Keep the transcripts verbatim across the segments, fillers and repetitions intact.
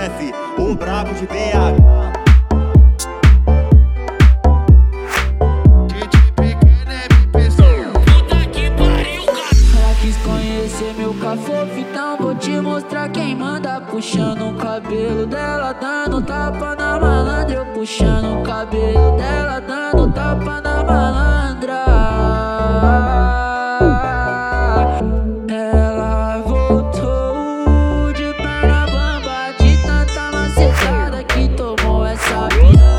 F, o brabo de B H. Fofo, então vou te mostrar quem manda. Puxando o cabelo dela, dando tapa na malandra. Eu puxando o cabelo dela, dando tapa na malandra. Ela voltou de perna bamba, de tanta macetada que tomou essa piranha.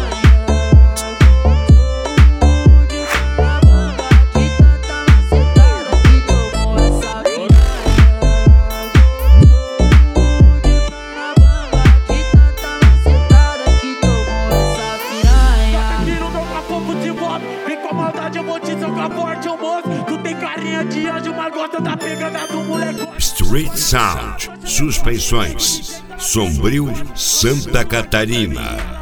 Street Sound, Suspensões, Sombrio, Santa Catarina.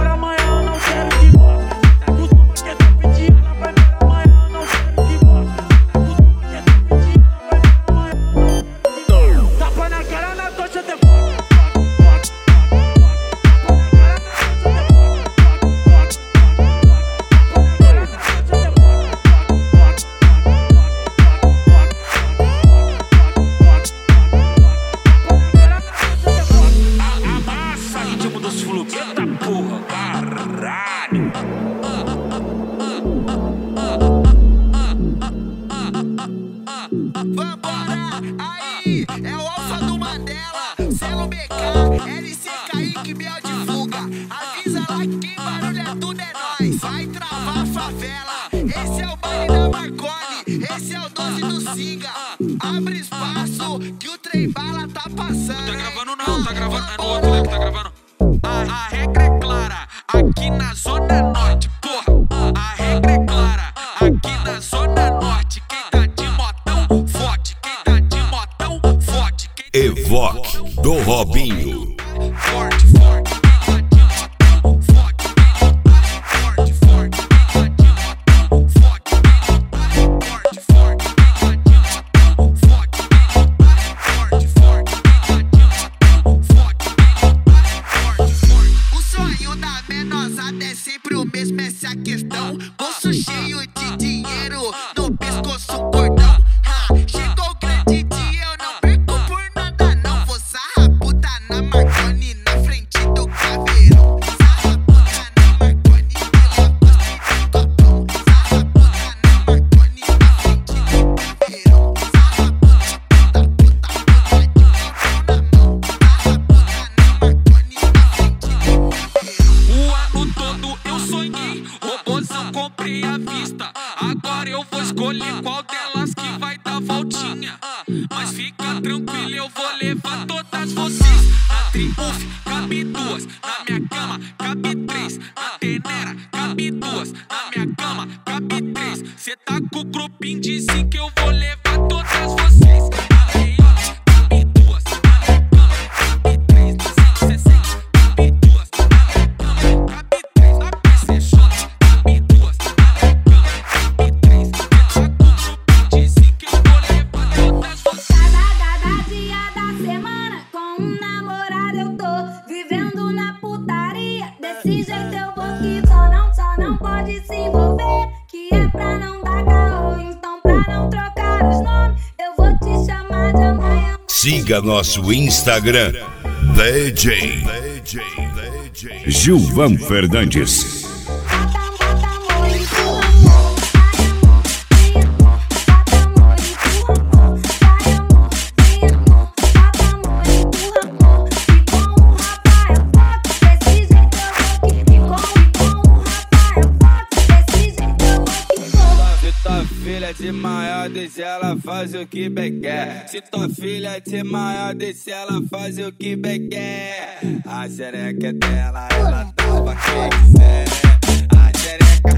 Vambora, aí, é o Alfa do Mandela, Selo B K, L C Kaique, Biel divulga. Avisa lá que quem barulha tudo é nóis. Vai travar a favela, esse é o baile da Marconi, esse é o doze do Singa. Abre espaço que o trem bala tá passando. Tá gravando não, tá gravando, é no outro, né, que tá gravando. A, a regra é clara, aqui na Zona Norte, porra. A regra é clara, aqui na Zona Norte. Quem tá de motão, forte. Quem tá de motão, forte. Evoque do Robinho. Forte, forte. Quem tá de motão, forte. Forte, forte. Quem tá de motão, forte. Forte, forte. Quem tá de motão, forte. Forte, forte. Quem tá de motão, forte. Forte, forte. O sonho da menosada é sempre o mesmo, essa é a questão. Bolso cheio de dinheiro, no pescoço cordão. Ha, chegou o grande dia, eu não perco por nada não. Vou sarraputa na Marconi, na frente do caveirão. Sarraputa na Marconi, pela costa e do copão. Sarraputa na Marconi, na frente do caveirão. Sarraputa, puta, puta, puta, de copão na mão. Sarraputa na Marconi, na frente do caveirão. O ano todo eu sonhei, robôzão comprei à vista. Agora eu vou escolher qual delas que vai dar voltinha. Mas fica tranquilo, eu vou levar todas vocês. Na Triumph cabe duas, na minha cama cabe três. Na Tenera cabe duas, na minha cama cabe três. Cê tá com o grupinho de cinco, eu vou levar todas vocês. Na Leão cabe duas, na minha cama cabe três. Na cento e sessenta cabe duas, na minha cama cabe três. Na P C J cabe duas, na minha cama cabe três. Cê tá com o grupinho de cinco, eu vou levar todas vocês. Cada dia da semana com um namorado eu tô vivendo na putaria. Desse jeito eu vou que só não, só não pode se envolver. Que é pra não dar caô, então pra não trocar os nomes eu vou te chamar de amanhã. Siga nosso Instagram, D J Gilvan Fernandes. Filha de maior, deixa ela fazer o que bem quer. Se tua filha de maior, deixa ela fazer o que bem quer. A xereca é dela, ela tava quem quiser. A xereca